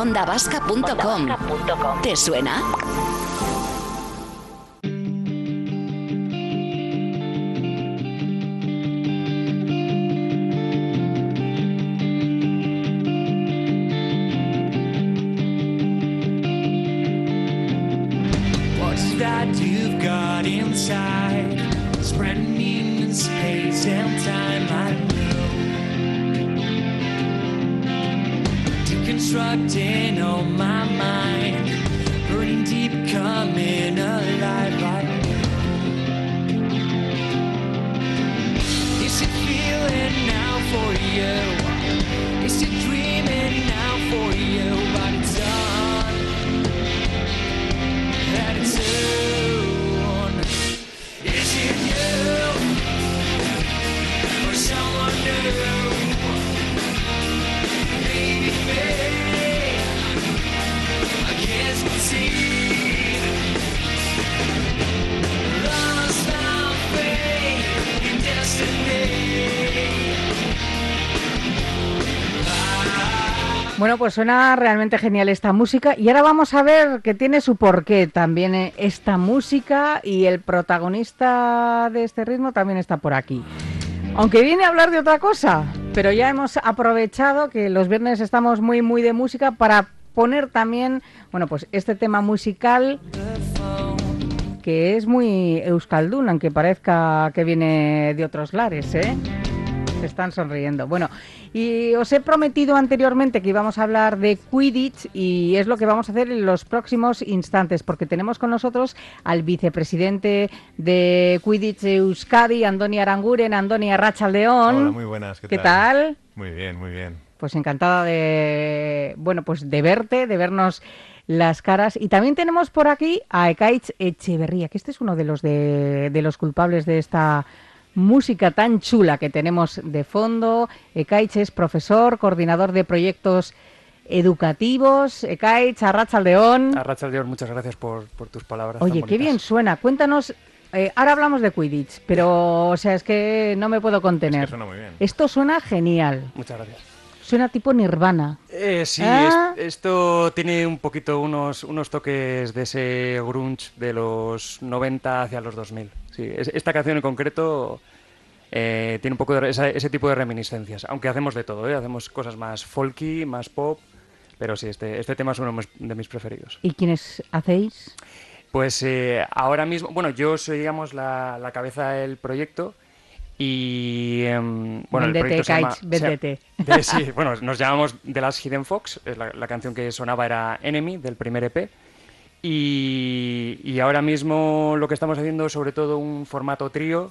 ondavasca.com. ¿Te suena? That you've got inside, spreading in space and time, I know. Deconstructing on my mind, burning deep, coming alive, I know. Is it feeling now for you? Is it dreaming now for you? But it's done, and it's soon. Is it you or someone new? Maybe fate, I can't see. Lost our faith in destiny. Bueno, pues suena realmente genial esta música y ahora vamos a ver que tiene su porqué también esta música y el protagonista de este ritmo también está por aquí. Aunque viene a hablar de otra cosa, pero ya hemos aprovechado que los viernes estamos muy de música para poner también, bueno, pues este tema musical que es muy euskaldun, aunque parezca que viene de otros lares, ¿eh? Se están sonriendo. Bueno, y os he prometido anteriormente que íbamos a hablar de Quidditch y es lo que vamos a hacer en los próximos instantes, porque tenemos con nosotros al vicepresidente de Quidditch Euskadi, Andoni Aranguren. Andoni, arratsaldeon. Hola, muy buenas. ¿Qué tal? Muy bien, muy bien. Pues encantada de, bueno, pues de verte, de vernos las caras. Y también tenemos por aquí a Ekaitz Etxeberria, que este es uno de los culpables de esta música tan chula que tenemos de fondo. Ekaitz es profesor, coordinador de proyectos educativos. Ekaitz, arratsaldeon. Arratsaldeon, muchas gracias por tus palabras. Oye, qué bien suena. Cuéntanos, ahora hablamos de Quidditch, pero o sea, es que no me puedo contener. Es que suena muy bien. Esto suena genial. Muchas gracias. Suena tipo Nirvana. Sí, ¿Ah? esto tiene un poquito unos toques de ese grunge de los 90 hacia los 2000. Sí, esta canción en concreto tiene un poco de ese tipo de reminiscencias, aunque hacemos de todo, ¿eh? Hacemos cosas más folky, más pop, pero sí, este tema es uno de mis preferidos. ¿Y quiénes hacéis? Pues ahora mismo, bueno, yo soy, digamos, la cabeza del proyecto. Y bueno, Véndete, el proyecto Ekaitz, se llama, véndete. sí, bueno, nos llamamos The Last Hidden Fox. La canción que sonaba era Enemy, del primer EP. Y ahora mismo lo que estamos haciendo es sobre todo un formato trío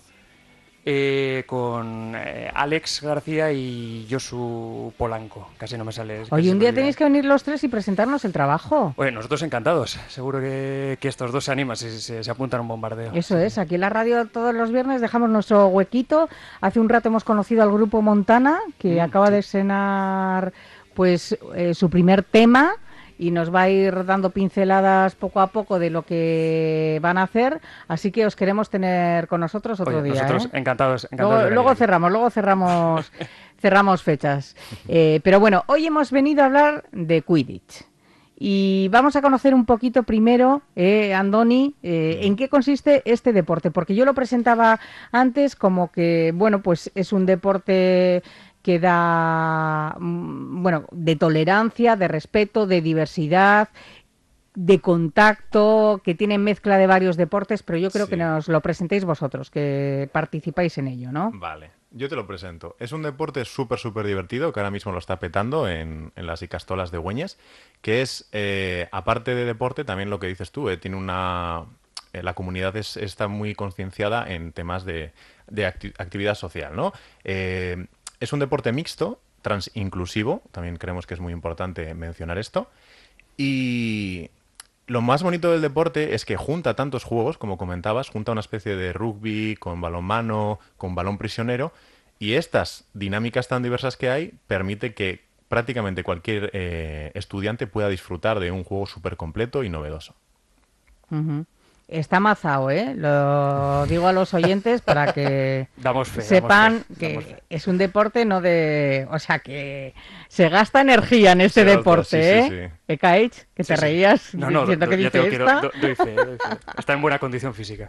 con Alex García y Josu Polanco. Casi no me sale. Oye, un día tenéis que venir los tres y presentarnos el trabajo. Oye, nosotros encantados. Seguro que estos dos se animan si se apuntan a un bombardeo. Eso es, aquí en la radio todos los viernes dejamos nuestro huequito. Hace un rato hemos conocido al grupo Montana, que acaba de estrenar pues su primer tema y nos va a ir dando pinceladas poco a poco de lo que van a hacer, así que os queremos tener con nosotros otro día. Nosotros encantados luego cerramos fechas. Pero bueno, hoy hemos venido a hablar de Quidditch. Y vamos a conocer un poquito primero, Andoni, en qué consiste este deporte, porque yo lo presentaba antes como que, bueno, pues es un deporte que da, bueno, de tolerancia, de respeto, de diversidad, de contacto, que tiene mezcla de varios deportes, pero yo creo que nos lo presentéis vosotros, que participáis en ello, ¿no? Vale, yo te lo presento. Es un deporte súper divertido que ahora mismo lo está petando en las Icastolas de Güeñes, que es, aparte de deporte, también lo que dices tú, tiene una... la comunidad está muy concienciada en temas de actividad social, ¿no? Es un deporte mixto, transinclusivo, también creemos que es muy importante mencionar esto, y lo más bonito del deporte es que junta tantos juegos, como comentabas, junta una especie de rugby con balonmano, con balón prisionero, y estas dinámicas tan diversas que hay permite que prácticamente cualquier estudiante pueda disfrutar de un juego súper completo y novedoso. Uh-huh. Está amazado, ¿eh? Lo digo a los oyentes para que Damos fe. sepan damos que fe. es un deporte no de... O sea, que se gasta energía en este Se gasta, deporte, sí, ¿eh? sí, sí. Ekaich, que te Sí. reías No, diciendo que ya dice tengo esta. doy fe, doy fe. Está en buena condición física.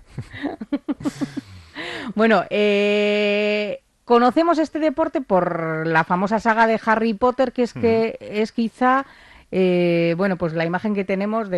Bueno, conocemos este deporte por la famosa saga de Harry Potter, que es quizá, bueno, pues la imagen que tenemos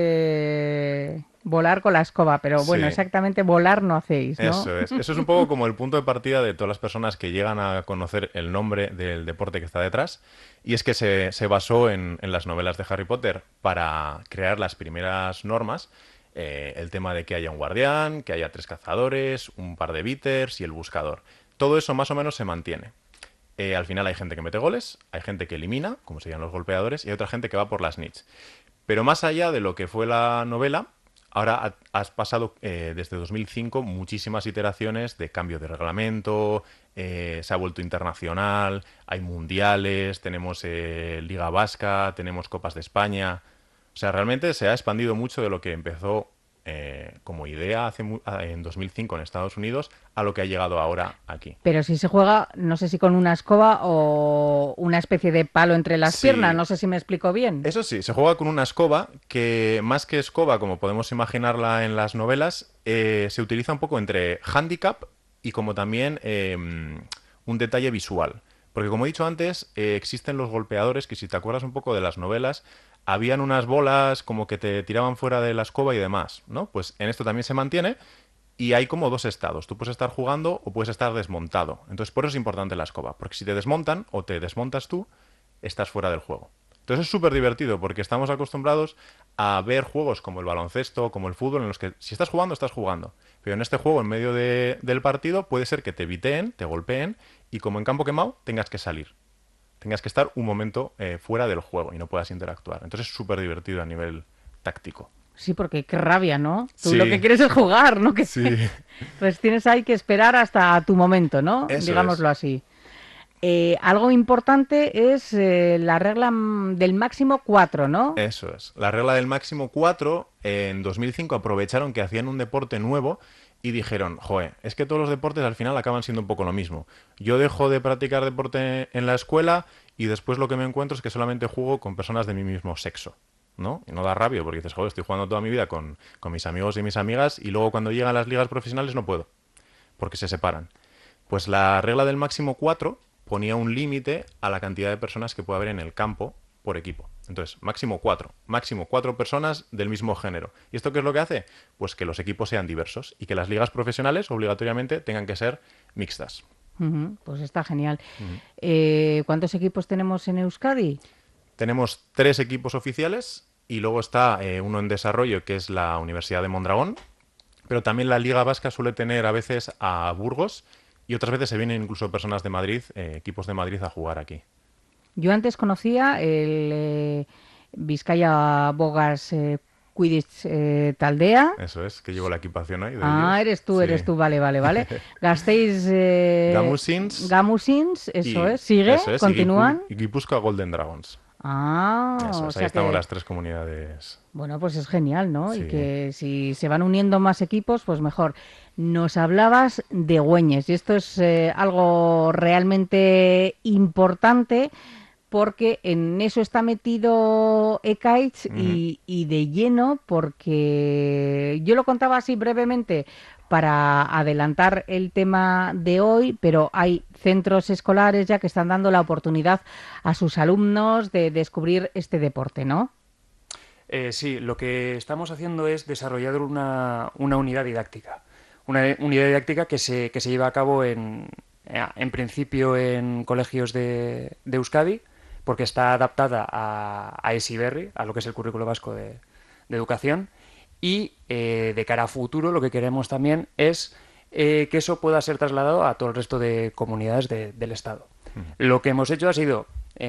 de volar con la escoba, pero bueno, Sí. exactamente volar no hacéis, ¿no? Eso es. Eso es un poco como el punto de partida de todas las personas que llegan a conocer el nombre del deporte que está detrás. Y es que se basó en las novelas de Harry Potter para crear las primeras normas. El tema de que haya un guardián, que haya 3 cazadores, un par de beaters y el buscador. Todo eso más o menos se mantiene. Al final hay gente que mete goles, hay gente que elimina, como serían los golpeadores, y hay otra gente que va por las nits. Pero más allá de lo que fue la novela, ahora has pasado desde 2005 muchísimas iteraciones de cambio de reglamento, se ha vuelto internacional, hay mundiales, tenemos Liga Vasca, tenemos Copas de España. O sea, realmente se ha expandido mucho de lo que empezó como idea en 2005 en Estados Unidos a lo que ha llegado ahora aquí. Pero si se juega, no sé si con una escoba o una especie de palo entre las Sí. piernas, no sé si me explico bien. Eso sí, se juega con una escoba que, más que escoba, como podemos imaginarla en las novelas, se utiliza un poco entre handicap y como también un detalle visual. Porque como he dicho antes, existen los golpeadores que, si te acuerdas un poco de las novelas, habían unas bolas como que te tiraban fuera de la escoba y demás, ¿no? Pues en esto también se mantiene y hay como 2 estados. Tú puedes estar jugando o puedes estar desmontado. Entonces por eso es importante la escoba, porque si te desmontan o te desmontas tú, estás fuera del juego. Entonces es súper divertido porque estamos acostumbrados a ver juegos como el baloncesto, como el fútbol, en los que si estás jugando, estás jugando. Pero en este juego, en medio del partido, puede ser que te biteen, te golpeen y como en campo quemado, tengas que salir. Tengas que estar un momento fuera del juego y no puedas interactuar. Entonces es súper divertido a nivel táctico. Sí, porque qué rabia, ¿no? Tú Sí. lo que quieres es jugar, ¿no? Que Sí. pues tienes ahí que esperar hasta tu momento, ¿no? Eso Digámoslo así. Algo importante es la regla del máximo 4, ¿no? Eso es. La regla del máximo 4, en 2005 aprovecharon que hacían un deporte nuevo y dijeron, joder, es que todos los deportes al final acaban siendo un poco lo mismo. Yo dejo de practicar deporte en la escuela y después lo que me encuentro es que solamente juego con personas de mi mismo sexo, ¿no? Y no da rabia porque dices, joder, estoy jugando toda mi vida con mis amigos y mis amigas y luego cuando llegan las ligas profesionales no puedo, porque se separan. Pues la regla del máximo 4 ponía un límite a la cantidad de personas que puede haber en el campo por equipo. Entonces, máximo 4 personas del mismo género. ¿Y esto qué es lo que hace? Pues que los equipos sean diversos y que las ligas profesionales obligatoriamente tengan que ser mixtas. Ujú, pues está genial. ¿Cuántos equipos tenemos en Euskadi? Tenemos 3 equipos oficiales y luego está uno en desarrollo que es la Universidad de Mondragón, pero también la Liga Vasca suele tener a veces a Burgos y otras veces se vienen incluso personas de Madrid, equipos de Madrid a jugar aquí. Yo antes conocía el Vizcaya Bogas Quidditch Taldea. Eso es, que llevo la equipación ahí. De Ah, ellos. eres tú, vale. Gastéis Gamusins, eso es, sigue, Eso es, continúan. Y Guipúzcoa Golden Dragons. Ah, Eso o es, sea ahí estamos que, las 3 comunidades. bueno, pues es genial, ¿no? Y Sí. que si se van uniendo más equipos, pues mejor. Nos hablabas de Güeñes y esto es algo realmente importante porque en eso está metido Ekaich y de lleno porque yo lo contaba así brevemente para adelantar el tema de hoy, pero hay centros escolares ya que están dando la oportunidad a sus alumnos de descubrir este deporte, ¿no? Sí, lo que estamos haciendo es desarrollar una unidad didáctica. Una unidad didáctica que se lleva a cabo en principio en colegios de Euskadi, porque está adaptada a Heziberri, a lo que es el currículo vasco de educación. Y de cara a futuro lo que queremos también es que eso pueda ser trasladado a todo el resto de comunidades del Estado. Lo que hemos hecho ha sido,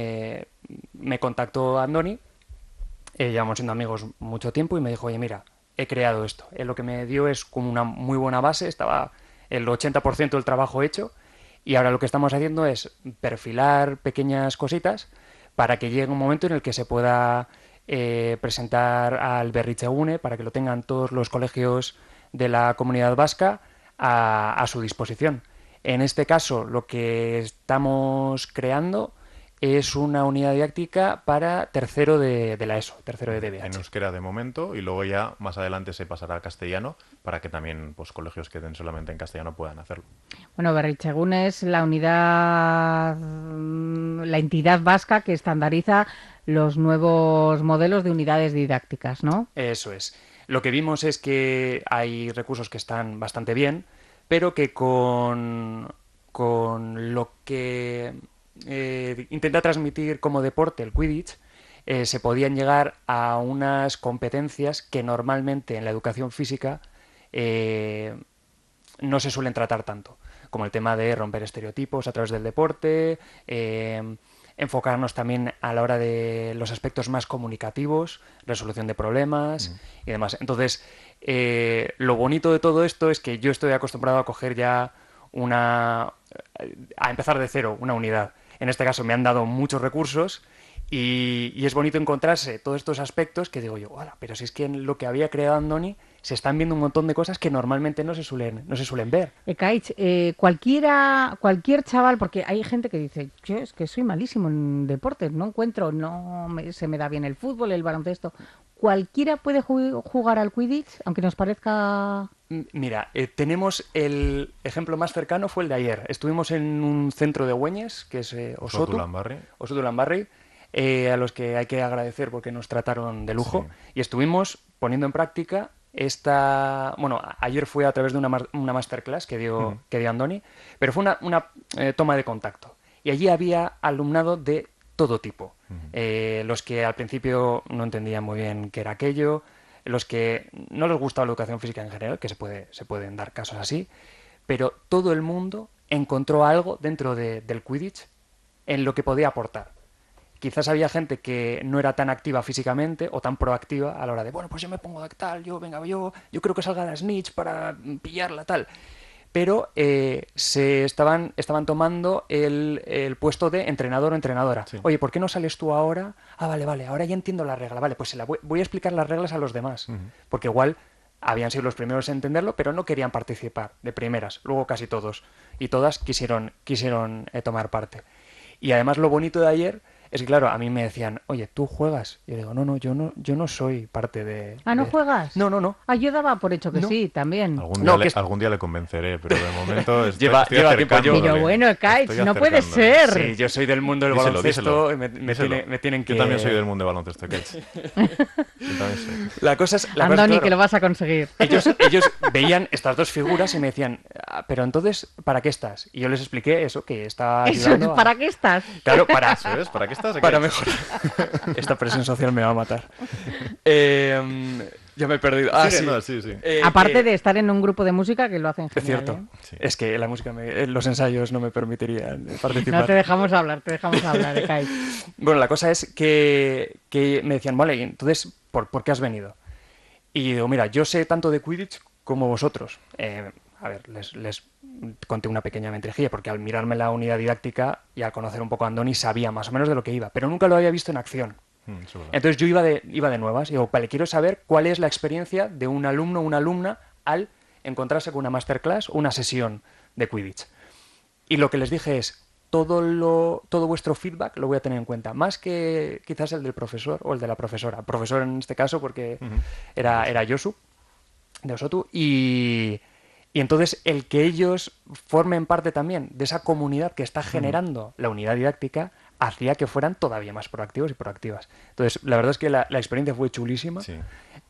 me contactó Andoni, llevamos siendo amigos mucho tiempo y me dijo, oye, mira, he creado esto. Lo que me dio es como una muy buena base, estaba el 80% del trabajo hecho y ahora lo que estamos haciendo es perfilar pequeñas cositas para que llegue un momento en el que se pueda presentar al Berritzegune para que lo tengan todos los colegios de la comunidad vasca a su disposición. En este caso, lo que estamos creando es una unidad didáctica para tercero de la ESO, tercero de DBH. En euskera de momento, y luego ya más adelante se pasará a castellano para que también pues colegios que den solamente en castellano puedan hacerlo. Bueno, Berritzegún es la entidad vasca que estandariza los nuevos modelos de unidades didácticas, ¿no? Eso es. Lo que vimos es que hay recursos que están bastante bien, pero que con lo que intenta transmitir como deporte el Quidditch, se podían llegar a unas competencias que normalmente en la educación física no se suelen tratar tanto, como el tema de romper estereotipos a través del deporte, enfocarnos también a la hora de los aspectos más comunicativos, resolución de problemas y demás. Entonces, lo bonito de todo esto es que yo estoy acostumbrado a coger ya a empezar de cero una unidad. En este caso me han dado muchos recursos y es bonito encontrarse todos estos aspectos que digo yo, hola, pero si es que en lo que había creado Andoni se están viendo un montón de cosas que normalmente no se suelen ver. Ekaich, cualquier chaval, porque hay gente que dice, yo es que soy malísimo en deportes, no encuentro, se me da bien el fútbol, el baloncesto. ¿Cualquiera puede jugar al Quidditch, aunque nos parezca...? Mira, tenemos el ejemplo más cercano fue el de ayer. Estuvimos en un centro de Güeñes, que es Osotu Lambarri, a los que hay que agradecer porque nos trataron de lujo. Sí. Y estuvimos poniendo en práctica ayer fue a través de una masterclass que dio Andoni, pero fue una toma de contacto. Y allí había alumnado de todo tipo. Los que al principio no entendían muy bien qué era aquello, los que no les gustaba la educación física en general, que se pueden dar casos así, pero todo el mundo encontró algo dentro del Quidditch en lo que podía aportar. Quizás había gente que no era tan activa físicamente o tan proactiva a la hora de, bueno, pues yo me pongo de tal, yo creo que salga la snitch para pillarla, tal. Pero se estaban tomando el puesto de entrenador o entrenadora. Sí. Oye, ¿por qué no sales tú ahora? Ah, vale, ahora ya entiendo la regla. Vale, pues voy a explicar las reglas a los demás. Porque igual habían sido los primeros en entenderlo, pero no querían participar de primeras. Luego casi todos y todas quisieron tomar parte. Y además lo bonito de ayer es que, claro, a mí me decían, oye, ¿tú juegas? Y yo digo, no, yo no soy parte de... ¿Ah, no juegas? No. Ah, yo daba por hecho que sí, también. Algún día le convenceré, pero de momento estoy acercándole. Pero bueno, Kaich, no puede ser. Sí, yo soy del mundo del baloncesto. Me tienen que... Yo también soy del mundo del baloncesto, Kaich. La cosa es... Andoni, claro, que lo vas a conseguir. Ellos veían estas dos figuras y me decían, pero entonces, ¿para qué estás? Y yo les expliqué eso, que estaba ayudando ¿Para qué estás? Claro, ¿para qué estás? Para mejorar. Esta presión social me va a matar. Ya me he perdido. Sí. Aparte de estar en un grupo de música que lo hacen genial. Es cierto. Sí. Es que la música, los ensayos no me permitirían participar. No te dejamos hablar, Kai. Bueno, la cosa es que me decían, vale, entonces, ¿por qué has venido? Y digo, mira, yo sé tanto de Quidditch como vosotros. A ver, les conté una pequeña mentirejilla, porque al mirarme la unidad didáctica y al conocer un poco a Andoni sabía más o menos de lo que iba, pero nunca lo había visto en acción. Entonces yo iba de nuevas y digo, vale, quiero saber cuál es la experiencia de un alumno o una alumna al encontrarse con una masterclass o una sesión de Quidditch. Y lo que les dije es, todo vuestro feedback lo voy a tener en cuenta, más que quizás el del profesor o el de la profesora. Profesor en este caso porque era Josu, de Osotu, y entonces el que ellos formen parte también de esa comunidad que está generando la unidad didáctica hacía que fueran todavía más proactivos y proactivas. Entonces, la verdad es que la experiencia fue chulísima. Sí.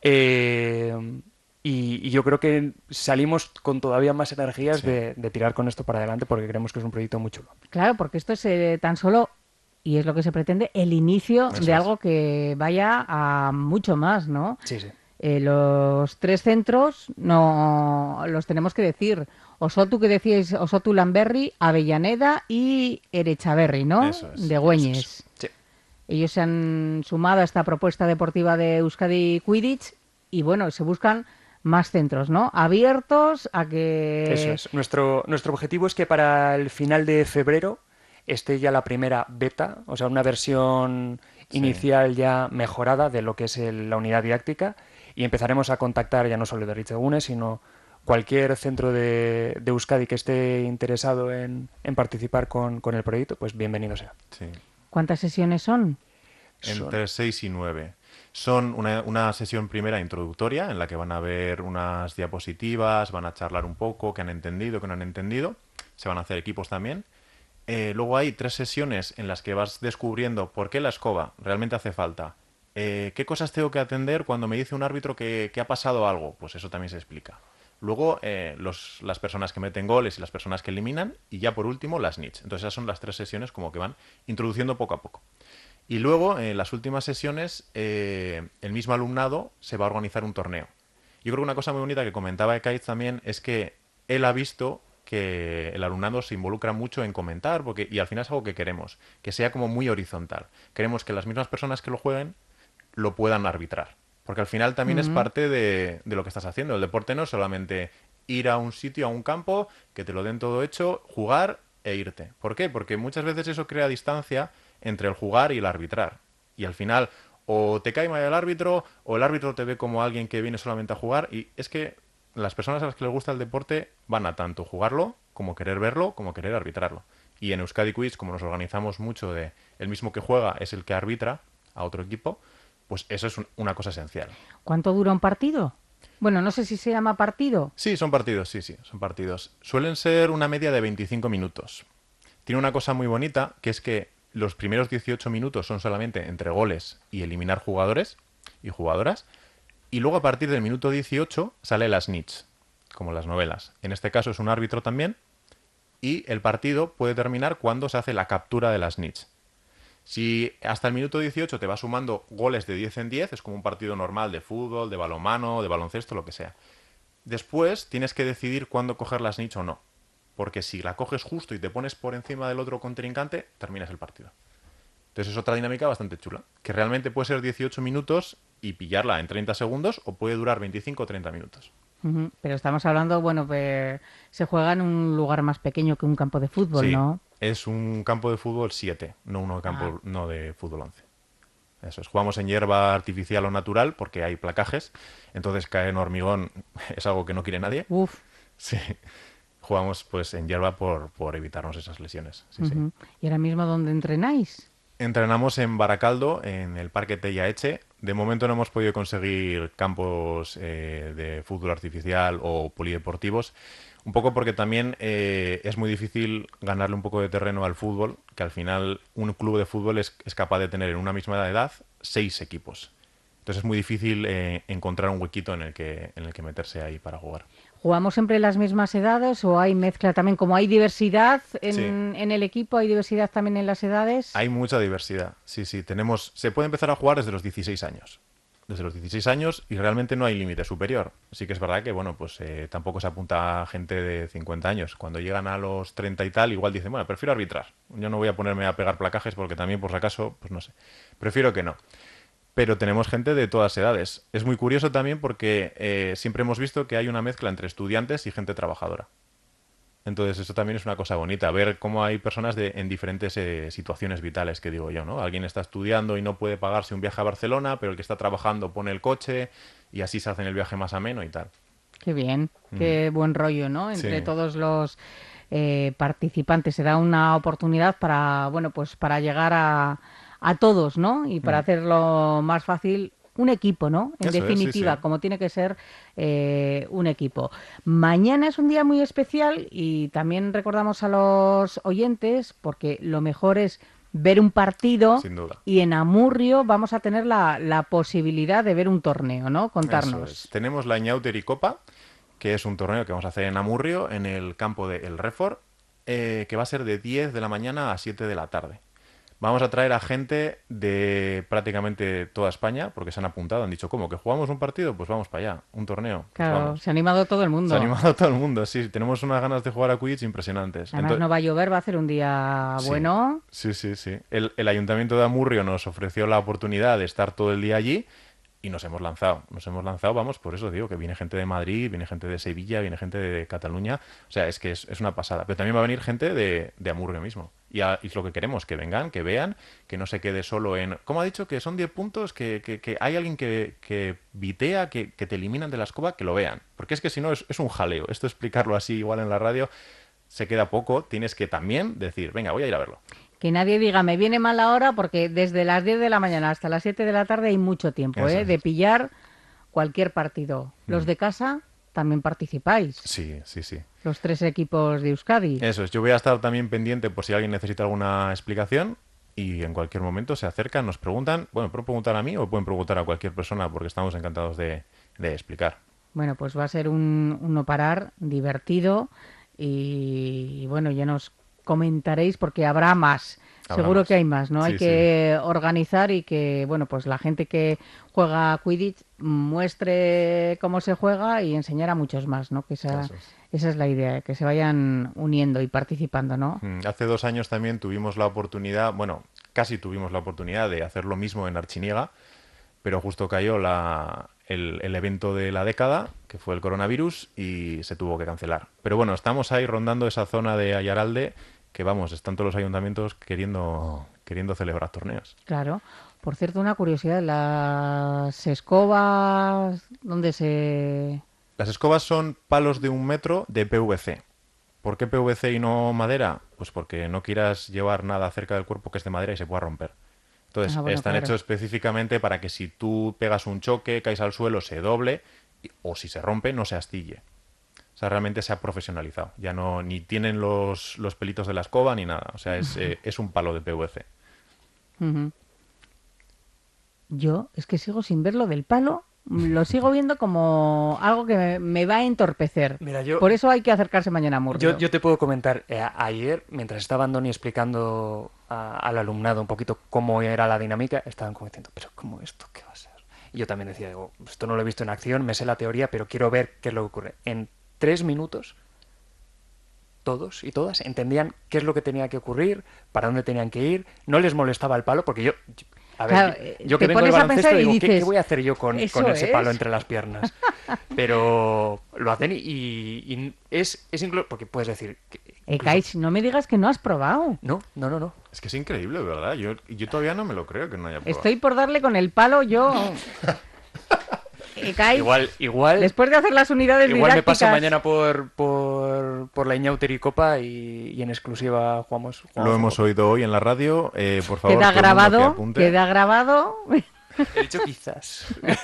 Y yo creo que salimos con todavía más energías de tirar con esto para adelante porque creemos que es un proyecto muy chulo. Claro, porque esto es tan solo, y es lo que se pretende, el inicio de algo que vaya a mucho más, ¿no? Sí. Los 3 centros no los tenemos que decir. Osotu, que decíais, Osotu Lamberri, Avellaneda y Erechaberri, ¿no? Eso es, de Güeñes. Sí. Ellos se han sumado a esta propuesta deportiva de Euskadi Quidditch y bueno, se buscan más centros, ¿no? Abiertos a que... Eso es. Nuestro objetivo es que para el final de febrero esté ya la primera beta, o sea, una versión inicial ya mejorada de lo que es la unidad didáctica. y empezaremos a contactar ya no solo de Ritzegune, sino cualquier centro de Euskadi que esté interesado en participar con el proyecto, pues bienvenido sea. Sí. ¿Cuántas sesiones son? Entre 6 y 9. Son una sesión primera introductoria en la que van a ver unas diapositivas, van a charlar un poco, qué han entendido, qué no han entendido. Se van a hacer equipos también. Luego hay 3 sesiones en las que vas descubriendo por qué la escoba realmente hace falta. ¿Qué cosas tengo que atender cuando me dice un árbitro que ha pasado algo? Pues eso también se explica. Luego las personas que meten goles y las personas que eliminan. Y ya por último las nits. Entonces esas son las 3 sesiones como que van introduciendo poco a poco. Y luego, en las últimas sesiones, el mismo alumnado se va a organizar un torneo. Yo creo que una cosa muy bonita que comentaba Ekaitz también es que él ha visto que el alumnado se involucra mucho en comentar, y al final es algo que queremos, que sea como muy horizontal. Queremos que las mismas personas que lo jueguen lo puedan arbitrar. Porque al final también es parte de lo que estás haciendo. El deporte no es solamente ir a un sitio, a un campo, que te lo den todo hecho, jugar e irte. ¿Por qué? Porque muchas veces eso crea distancia entre el jugar y el arbitrar. Y al final, o te cae mal el árbitro, o el árbitro te ve como alguien que viene solamente a jugar. Y es que las personas a las que les gusta el deporte van a tanto jugarlo, como querer verlo, como querer arbitrarlo. Y en Euskadi Quiz, como nos organizamos mucho de el mismo que juega es el que arbitra a otro equipo, pues eso es una cosa esencial. ¿Cuánto dura un partido? Bueno, no sé si se llama partido. Sí, son partidos, sí, son partidos. Suelen ser una media de 25 minutos. Tiene una cosa muy bonita, que es que los primeros 18 minutos son solamente entre goles y eliminar jugadores y jugadoras. Y luego a partir del minuto 18 sale la snitch, como las novelas. En este caso es un árbitro también. Y el partido puede terminar cuando se hace la captura de la snitch. Si hasta el minuto 18 te va sumando goles de 10 en 10, es como un partido normal de fútbol, de balonmano, de baloncesto, lo que sea. Después tienes que decidir cuándo coger la snitch o no. Porque si la coges justo y te pones por encima del otro contrincante, terminas el partido. Entonces es otra dinámica bastante chula. Que realmente puede ser 18 minutos y pillarla en 30 segundos o puede durar 25 o 30 minutos. Pero estamos hablando, bueno, pues se juega en un lugar más pequeño que un campo de fútbol, Sí, ¿no? es un campo de fútbol 7, no de fútbol 11. Eso es, jugamos en hierba artificial o natural porque hay placajes, entonces caer en hormigón es algo que no quiere nadie. Uf. Sí, jugamos pues en hierba por evitarnos esas lesiones. Sí, sí. ¿Y ahora mismo dónde entrenáis? Entrenamos en Baracaldo, en el Parque Teia Eche. De momento no hemos podido conseguir campos de fútbol artificial o polideportivos, un poco porque también es muy difícil ganarle un poco de terreno al fútbol, que al final un club de fútbol es capaz de tener en una misma edad 6 equipos. Entonces es muy difícil encontrar un huequito en el que meterse ahí para jugar. ¿Jugamos siempre las mismas edades o hay mezcla también? Como hay diversidad Sí. en el equipo, ¿hay diversidad también en las edades? Hay mucha diversidad, sí. Se puede empezar a jugar desde los 16 años. Desde los 16 años y realmente no hay límite superior. Sí que es verdad que, bueno, pues tampoco se apunta a gente de 50 años. Cuando llegan a los 30 y tal, igual dicen, bueno, prefiero arbitrar. Yo no voy a ponerme a pegar placajes porque también, por si acaso, pues no sé. Prefiero que no. Pero tenemos gente de todas edades. Es muy curioso también porque siempre hemos visto que hay una mezcla entre estudiantes y gente trabajadora. Entonces eso también es una cosa bonita, ver cómo hay personas en diferentes situaciones vitales, que digo yo, ¿no? Alguien está estudiando y no puede pagarse un viaje a Barcelona, pero el que está trabajando pone el coche y así se hacen el viaje más ameno y tal. Qué bien, qué buen rollo, ¿no? Entre Sí. todos los participantes se da una oportunidad para, bueno, pues para llegar a todos, ¿no? Y para hacerlo más fácil, un equipo, ¿no? En Eso es, sí, definitiva, sí. como tiene que ser un equipo. Mañana es un día muy especial y también recordamos a los oyentes, porque lo mejor es ver un partido Sin duda. y en Amurrio vamos a tener la posibilidad de ver un torneo, ¿no? Contarnos. Eso es. Tenemos la Ñauteri Copa, que es un torneo que vamos a hacer en Amurrio, en el campo de El Refor, que va a ser de 10 de la mañana a 7 de la tarde. Vamos a traer a gente de prácticamente toda España, porque se han apuntado, han dicho, ¿cómo? ¿Que jugamos un partido? Pues vamos para allá, un torneo. Pues Claro, vamos. se ha animado todo el mundo. Se ha animado todo el mundo, sí. Tenemos unas ganas de jugar a Quidditch impresionantes. Además no va a llover, va a hacer un día Sí. bueno. Sí. El Ayuntamiento de Amurrio nos ofreció la oportunidad de estar todo el día allí y nos hemos lanzado, vamos, por eso digo que viene gente de Madrid, viene gente de Sevilla, viene gente de Cataluña, o sea, es que es una pasada, pero también va a venir gente de Amurrio mismo, y es lo que queremos, que vengan, que vean, que no se quede solo en, como ha dicho, que son 10 puntos, que hay alguien que vitea, que te eliminan de la escoba, que lo vean, porque es que si no es un jaleo, esto explicarlo así igual en la radio se queda poco, tienes que también decir, venga, voy a ir a verlo. Que nadie diga, me viene mal la hora, porque desde las 10 de la mañana hasta las 7 de la tarde hay mucho tiempo, Eso es. de pillar cualquier partido. Los de casa también participáis, Sí. los 3 equipos de Euskadi. Eso es, yo voy a estar también pendiente por si alguien necesita alguna explicación y en cualquier momento se acercan, nos preguntan, bueno, pueden preguntar a mí o pueden preguntar a cualquier persona porque estamos encantados de explicar. Bueno, pues va a ser un no parar divertido y bueno, ya nos comentaréis porque habrá más. Habrá Seguro más. que hay más, ¿no? Sí, Hay que organizar y que, bueno, pues la gente que juega Quidditch muestre cómo se juega y enseñar a muchos más, ¿no? Que esa Eso es. es la idea, que se vayan uniendo y participando, ¿no? Hace 2 años también tuvimos la oportunidad, bueno, casi tuvimos la oportunidad de hacer lo mismo en Archiniega, pero justo cayó el evento de la década, que fue el coronavirus, y se tuvo que cancelar. Pero bueno, estamos ahí rondando esa zona de Ayaralde, que vamos, están todos los ayuntamientos queriendo celebrar torneos. Claro. Por cierto, una curiosidad, las escobas, ¿dónde se...? Las escobas son palos de 1 metro de PVC. ¿Por qué PVC y no madera? Pues porque no quieras llevar nada cerca del cuerpo que es de madera y se pueda romper. Entonces, Ah, bueno, están claro. hechos específicamente para que si tú pegas un choque, caes al suelo, se doble, o si se rompe, no se astille. O sea, realmente se ha profesionalizado. Ya no, ni tienen los pelitos de la escoba ni nada. O sea, es un palo de PVC. Ujú. Yo es que sigo sin ver lo del palo, lo sigo viendo como algo que me va a entorpecer. Mira, yo- Por eso hay que acercarse mañana a Murrio. Yo te puedo comentar, ayer, mientras estaba Andoni explicando al alumnado un poquito cómo era la dinámica, estaban como diciendo, pero ¿cómo esto? ¿Qué va a ser? Y yo también decía, digo, esto no lo he visto en acción, me sé la teoría, pero quiero ver qué es lo que ocurre. En 3 minutos, todos y todas entendían qué es lo que tenía que ocurrir, para dónde tenían que ir, no les molestaba el palo, porque a ver, Claro, yo te que vengo del pones a baloncesto pensar y digo, ¿qué dices, voy a hacer yo con ¿eso ese palo es? entre las piernas? Pero lo hacen y es incluso, porque puedes decir, Kaich, no me digas que no has probado. no. Es que es increíble, ¿verdad? Yo todavía no me lo creo que no haya probado. Estoy por darle con el palo yo. Kaich, Igual, después de hacer las unidades igual me paso didácticas, mañana por la Iñauteri Copa y en exclusiva jugamos Lo hemos fútbol. oído hoy en la radio. Por favor, queda todo el mundo que grabado, apunte. queda grabado. He dicho quizás.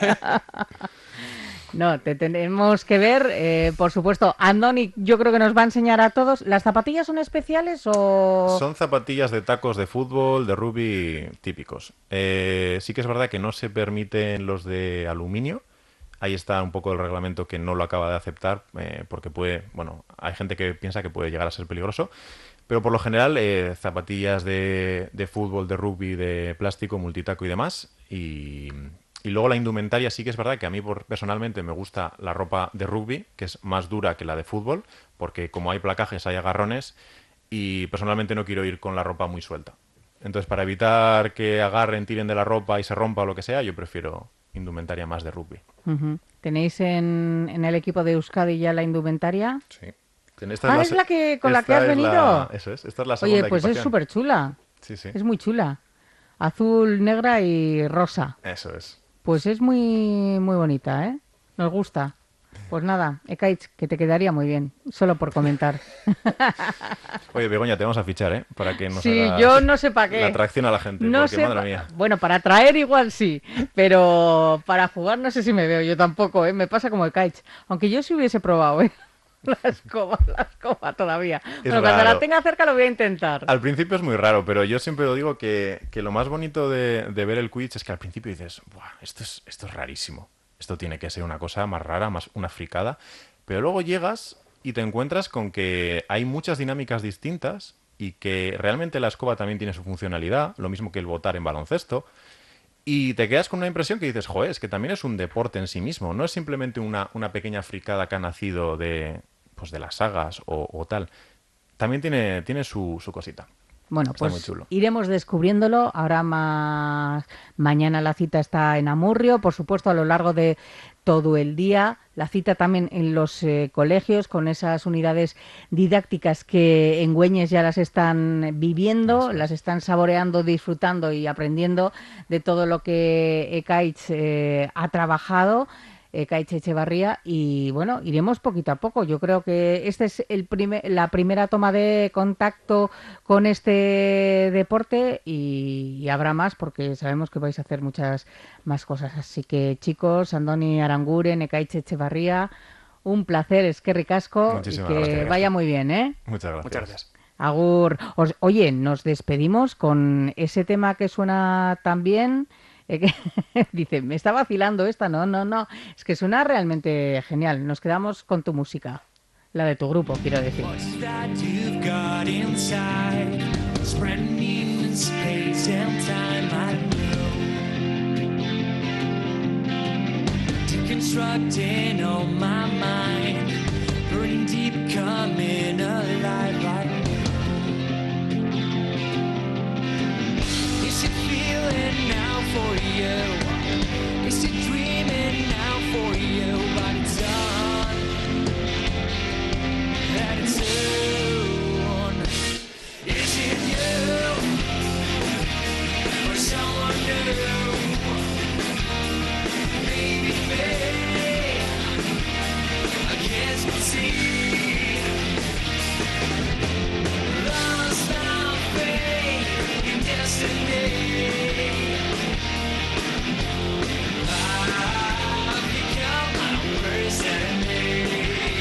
No, te tenemos que ver, por supuesto. Andoni, yo creo que nos va a enseñar a todos. ¿Las zapatillas son especiales o...? Son zapatillas de tacos de fútbol, de rugby típicos. Sí que es verdad que no se permiten los de aluminio. Ahí está un poco el reglamento que no lo acaba de aceptar porque hay gente que piensa que puede llegar a ser peligroso. Pero por lo general, zapatillas de fútbol, de rugby, de plástico, multitaco y demás. Y luego la indumentaria sí que es verdad que a mí personalmente me gusta la ropa de rugby, que es más dura que la de fútbol, porque como hay placajes, hay agarrones, y personalmente no quiero ir con la ropa muy suelta. Entonces, para evitar que agarren, tiren de la ropa y se rompa o lo que sea, yo prefiero indumentaria más de rugby. Ujú. ¿Tenéis en el equipo de Euskadi ya la indumentaria? Sí. Esta ¿Es la que con la que esta has es venido? Eso es, esta es la segunda Oye, pues es equipación. súper chula. Sí, sí. Es muy chula. Azul, negra y rosa. Eso es. Pues es muy, muy bonita, ¿eh? Nos gusta. Pues nada, Ekaich, que te quedaría muy bien, solo por comentar. Oye, Begoña, te vamos a fichar, ¿eh? Para que nos Sí, hagas yo no sé para qué. la atracción a la gente, No porque sé, madre mía. bueno, para traer igual sí, pero para jugar no sé si me veo, yo tampoco, ¿eh? Me pasa como Ekaich, aunque yo sí hubiese probado, ¿eh? La escoba todavía. Bueno, cuando la raro. tenga cerca lo voy a intentar. Al principio es muy raro, pero yo siempre lo digo que lo más bonito de ver el Quidditch es que al principio dices, "Buah, esto es rarísimo. Esto tiene que ser una cosa más rara, más una fricada". Pero luego llegas y te encuentras con que hay muchas dinámicas distintas y que realmente la escoba también tiene su funcionalidad, lo mismo que el botar en baloncesto. Y te quedas con una impresión que dices, joder, es que también es un deporte en sí mismo. No es simplemente una pequeña fricada que ha nacido de las sagas o tal. También tiene su cosita. Bueno, Está muy pues chulo. iremos descubriéndolo. Ahora más mañana la cita está en Amurrio, por supuesto a lo largo de todo el día. La cita también en los colegios con esas unidades didácticas que en Güeñes ya las están viviendo, Eso es. las están saboreando, disfrutando y aprendiendo de todo lo que Ekaich ha trabajado. Ekaich Echevarría, y bueno, iremos poquito a poco. Yo creo que esta es la primera toma de contacto con este deporte y habrá más porque sabemos que vais a hacer muchas más cosas. Así que chicos, Andoni Aranguren, Ekaich Echevarría, un placer, es que ricasco y Muchísimas que gracias. vaya muy bien, ¿eh? Muchas gracias. Muchas gracias. Agur. Oye, nos despedimos con ese tema que suena tan bien. Dice, me está vacilando esta. No. Es que suena realmente genial. Nos quedamos con tu música. La de tu grupo, quiero decir. What's that you've got inside? Spreading in space and time, I know. Deconstructing on my mind, burning deep, coming alive, I know. Is it feeling now for you? Is it dreaming now for you? But it's done. That it's soon. Is it you or someone new? Maybe me. I guess we'll see. Lost our faith in destiny. I've become my worst enemy.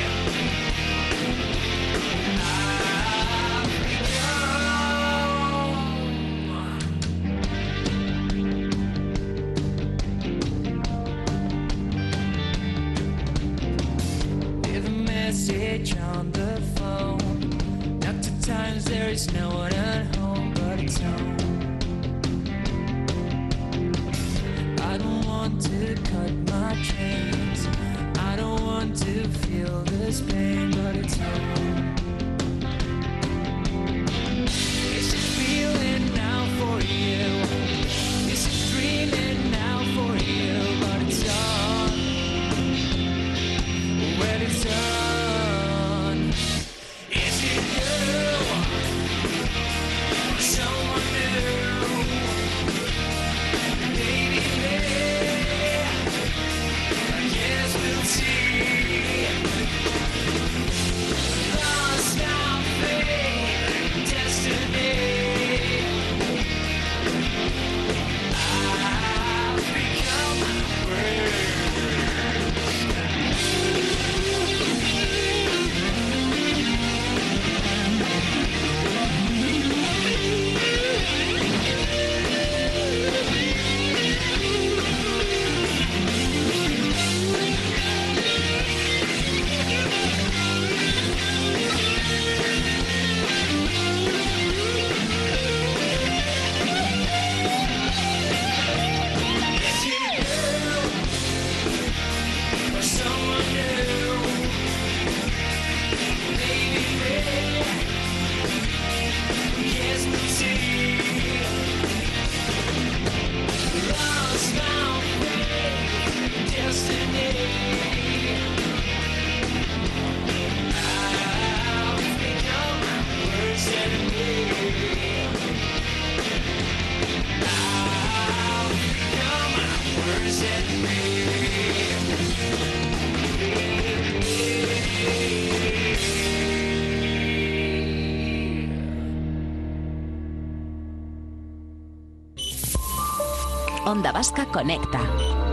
Leave a message on the phone. Not to times there is no one at home, but it's home. I don't want to cut my chains. I don't want to feel this pain, but it's home. Is it feeling now for you? Is it dreaming now for you? But it's done. When it's done, is it you or someone new? Maybe me. I guess we'll see. Lost our faith, destiny. I've become my worst. Is it you or someone new? Maybe me. Guess we'll see. Lost our faith, destiny. I've become my worst enemy. I've become my worst enemy. Onda Vasca conecta.